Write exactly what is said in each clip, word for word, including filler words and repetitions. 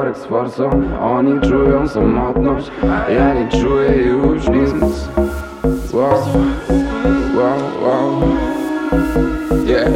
worek z forsą. Oni czują samotność, a ja nie czuję już nic. Wow, wow, wow. Yeah,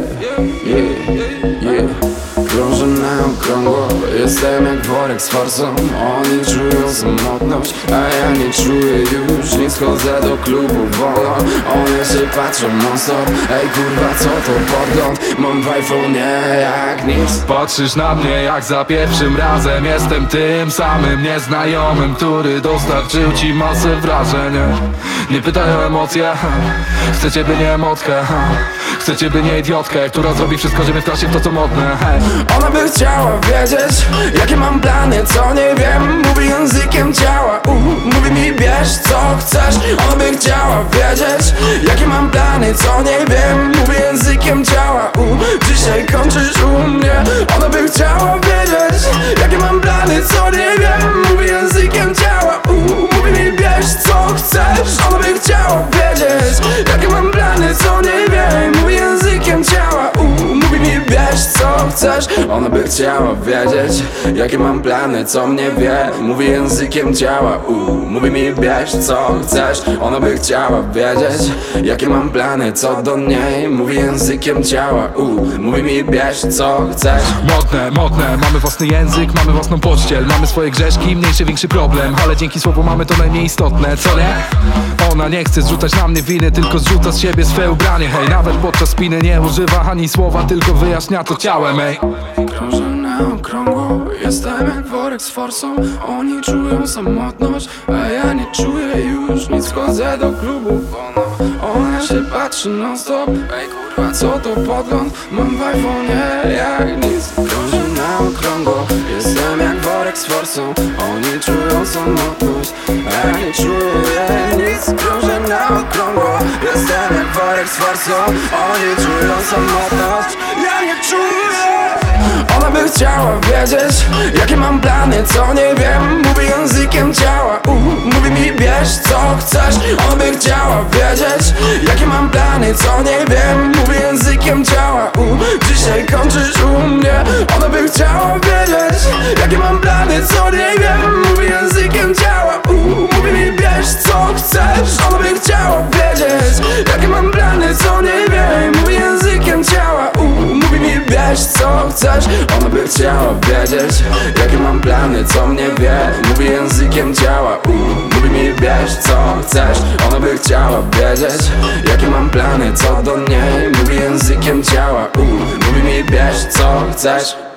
yeah, yeah. Krążę na okrągło, jestem jak worek z forsą. Oni czują samotność, a ja nie czuję już nic. Chodzę do klubu wolno, one się patrzą non stop. Ej kurwa, co to podgląd? Mam w iPhone'ie jak nic. Patrzysz na mnie jak za pierwszym razem. Jestem tym samym nieznajomym, który dostarczył ci masę wrażeń. Nie pytaj o emocje, chcę ciebie nie emotkę, chcę ciebie nie idiotkę, która zrobi wszystko, żeby wkraść się w to co modne. Ona by chciała wiedzieć, jakie mam plany, co nie wiem. Mówi językiem ciała, uh, mówi mi bierz co chcesz. Ona by chciała wiedzieć, jakie mam plany, co nie wiem. Mówi językiem ciała, uh, dzisiaj kończysz u mnie. Ona by chciała wiedzieć, jakie mam plany, co nie wiem. Mówi językiem ciała, uh, mówi mi bierz co chcesz. Ona by chciała wiedzieć, jakie mam plany, co nie wiem. Mówi językiem ciała, uh, mówi mi bierz co chcesz. Ona by chciała wiedzieć, jakie mam plany, co mnie wie. Mówi językiem ciała, uh, mówi mi bierz co chcesz. Ona by chciała wiedzieć, jakie mam plany, co do niej. Mówi językiem ciała, uh, mówi mi bierz co chcesz. Modne, modne, mamy własny język, mamy własną pościel. Mamy swoje grzeszki, mniejszy, większy problem. Ale dzięki słowu mamy to najmniej istotne, co nie? Ona nie chce zrzucać na mnie winy, tylko zrzuca z siebie swe ubranie. Hej, nawet podczas spiny nie używa ani słowa, tylko wyjaśnia to ciałem, ej. Krążę na okrągło, jestem jak worek z forsą. Oni czują samotność, a ja nie czuję już nic. Wchodzę do klubu wolno, ona się patrzy non stop. Ej kurwa, co to podgląd? Mam w iPhone'ie jak nic. Krążę na okrągło, jestem jak worek z forsą. Oni czują samotność, a ja nie czuję nic. Krążę na okrągło, jestem jak worek z forsą. Oni czują samotność, ja nie czuję. Ona by chciała wiedzieć, jakie mam plany, co nie wiem. Mówi językiem ciała, uh, mówi mi bierz co chcesz. Ona by chciała wiedzieć, jakie mam plany, co nie wiem. Mówi językiem ciała, uh, dzisiaj kończysz u mnie. Ona by chciała wiedzieć, jakie mam plany, co nie wiem. Mówi językiem ciała, uh, mówi mi bierz co chcesz. Ona by chciała wiedzieć, jakie mam plany, co nie wiem. Mówi językiem ciała, uh, mówi mi bierz co chcesz. Ona by chciała wiedzieć, jakie mam plany, co mnie wie. Mówi językiem ciała, uh, mówi mi bierz co chcesz. Ona by chciała wiedzieć, jakie mam plany, co do niej. Mówi językiem ciała, uh, mówi mi bierz co chcesz.